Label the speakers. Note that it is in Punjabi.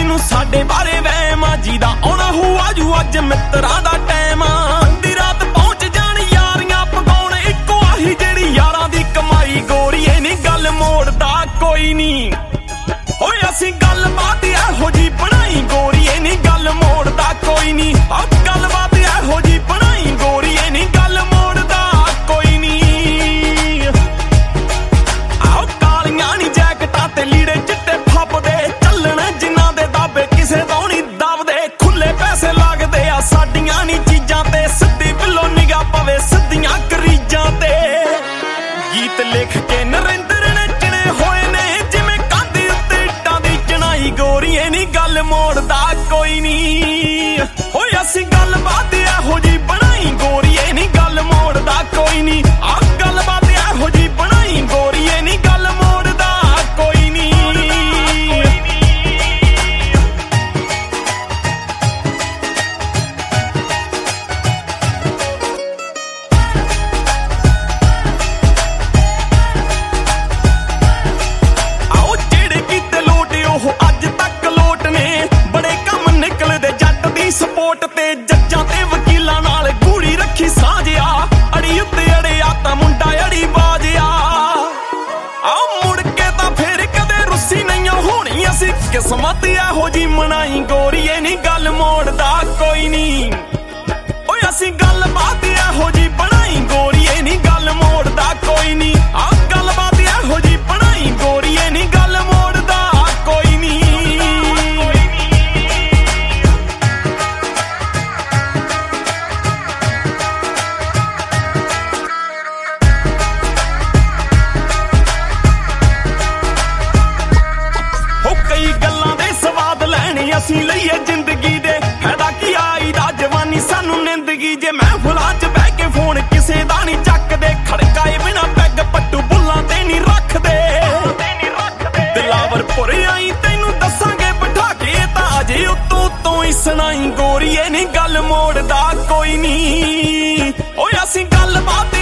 Speaker 1: ਤੈਨੂੰ ਸਾਡੇ ਬਾਰੇ ਵਹਿਮ ਆ, ਜਿਹਦਾ ਆਉਣਾ ਹੋ ਆਜੂ ਅੱਜ ਮਿੱਤਰਾਂ ਦਾ ਟਾਈਮ ਆ। ਅੱਧੀ ਰਾਤ ਪਹੁੰਚ ਜਾਣ ਯਾਰੀਆਂ ਪਕਾਉਣ, ਇੱਕੋ ਆਹੀ ਜਿਹੜੀ ਯਾਰਾਂ ਦੀ ਕਮਾਈ। ਗੋਰੀਏ ਨੀ ਗੱਲ ਮੋੜਦਾ ਕੋਈ ਨੀ, ਓਏ ਅਸੀਂ ਗੱਲਬਾਤ ਇਹੋ ਜੀ ਬਣਾਈ। ਗੋਰੀਏ ਨੀ ਗੱਲ ਮੋੜਦਾ ਕੋਈ ਨੀ, ਆ ਗੱਲਬਾਤ ਇਹੋ ਜੀ ਬਣਾਈ। ਗੋਰੀਏ ਨੀ ਗੱਲ ਮੋੜਦਾ ਕੋਈ ਨੀ। ਆਹ ਕਾਲੀਆਂ ਨੀ ਜੈਕਟਾਂ ਤੇ ਲੀੜੇ ਚਿੱਟੇ ਫੱਬਦੇ, ਚੱਲਣ ਜਿਨ੍ਹਾਂ ਦੇ ਦਾਬੇ ਕਿਸੇ ਤੋਂ ਨੀ ਦਬਦੇ। ਖੁੱਲੇ ਪੈਸੇ ਲੱਗਦੇ ਆ ਸਾਡੀਆਂ ਨੀ ਚੀਜ਼ਾਂ ਤੇ, ਸਿੱਧੀ ਬਿੱਲੋ ਨਿਗਾਹ ਪਵੇ ਸਿੱਧੀਆਂ ਕਰੀਜਾਂ ਤੇ। ਗੀਤ ਲਿਖ ਕੇ ਨਰਿੰਦਰ ਨੇ ਚਿਣੇ ਹੋਏ ਨੇ, ਜਿਵੇਂ ਕੰਧ ਉੱਤੇ ਇੱਟਾਂ ਦੀ ਚਣਾਈ। ਗੋਰੀਏ ਨੀ ਗੱਲ ਮੋੜਦਾ ਕੋਈ ਨੀ, ਓਏ ਅਸੀਂ ਗੱਲਬਾਤ ਇਹੋ ਜੀ ਬਣਾਈ। ਗੋਰੀਏ ਨੀ ਗੱਲ ਮੋੜਦਾ ਕੋਈ ਨੀ, ਆਹ ਗੱਲਬਾਤ ਇਹੋ ਜੀ ਬਣਾਈ। ਗੋਰੀਏ ਨੀ ਗੱਲ ਮੋੜਦਾ ਕੋਈ ਨੀ। ਆਓ ਜਿਹੜੇ ਕੀਤੇ ਲੋਟ ਉਹ ਅੱਜ ਤੱਕ ਲੋਟ ਨੇ, ਬੜੇ ਕੰਮ ਨਿਕਲਦੇ ਜੱਟ ਦੀ ਸਪੋਰਟ ਤੇ। ਜੱਜਾਂ ਤੇ ਵਕੀਲਾਂ ਨਾਲ ਗੂੜੀ ਰੱਖੀ ਸਾਂਝਿਆ, ਅੜੀ ਉੱਤੇ ਅੜਿਆ ਤਾਂ ਮੁੰਡਾ ਅੜੀ ਬਾਜਿਆ। ਆ ਮੁੜ ਕੇ ਤਾਂ ਫੇਰ ਕਦੇ ਰੁੱਸੀ ਨਹੀਂ ਹੋਣੀ, ਅਸੀਂ ਕਿਸਮਤ ਇਹੋ ਜੀ ਮਨਾਈ। ਗੋਰੀਏ ਨੀ ਗੱਲ ਮੋੜਦਾ ਕੋਈ ਨੀ, ਓਏ ਅਸੀਂ ਗੱਲਬਾਤ ਇਹੋ ਜੀ ਬਣਾਈ। ਗੋਰੀਏ ਨੀ ਗੱਲ ਮੋੜਦਾ ਕੋਈ ਨੀ, ਆ ਗੱਲਬਾਤ ਇਹੋ ਜੀ ਬਣਾਈ। ਗੋਰੀਏ ਨੀ ਗੱਲ ਮੋੜਦਾ ਕੋਈ ਨੀ। ਹੋ ਕਈ ਗੱਲਾਂ ਦੇ ਸਵਾਦ ਲੈਣੇ ਅਸੀਂ ਲਈਏ ਜ਼ਿੰਦਗੀ ਦੇ, ਫਾਇਦਾ ਕੀ ਆਈ ਦਾ ਜਵਾਨੀ ਸਾਨੂੰ ਨਿੰਦਗੀ। ਜੇ ਮਹਿਫਲਾਂ 'ਚ ਬਹਿ ਕੇ ਫੋਨ ਕਿਸੇ ਦਾ ਨਹੀਂ ਚੱਕਦੇ, ਖੜਕਾਏ ਬਿਨਾ ਪੈਗ ਪੱਟੂ ਬੁੱਲਾਂ ਤੇ ਨਹੀਂ ਰੱਖਦੇ। ਦਿਲਾਵਰ ਪੁਰ ਆਈ ਤੈਨੂੰ ਦੱਸਾਂਗੇ ਬਿਠਾ ਕੇ, ਤਾਂ ਅਜੇ ਉੱਤੋਂ ਹੀ ਸੁਣਾਈ। ਗੋਰੀਏ ਨੀ ਗੱਲ ਮੋੜਦਾ ਕੋਈ ਨੀ, ਓਏ ਅਸੀਂ ਗੱਲਬਾਤ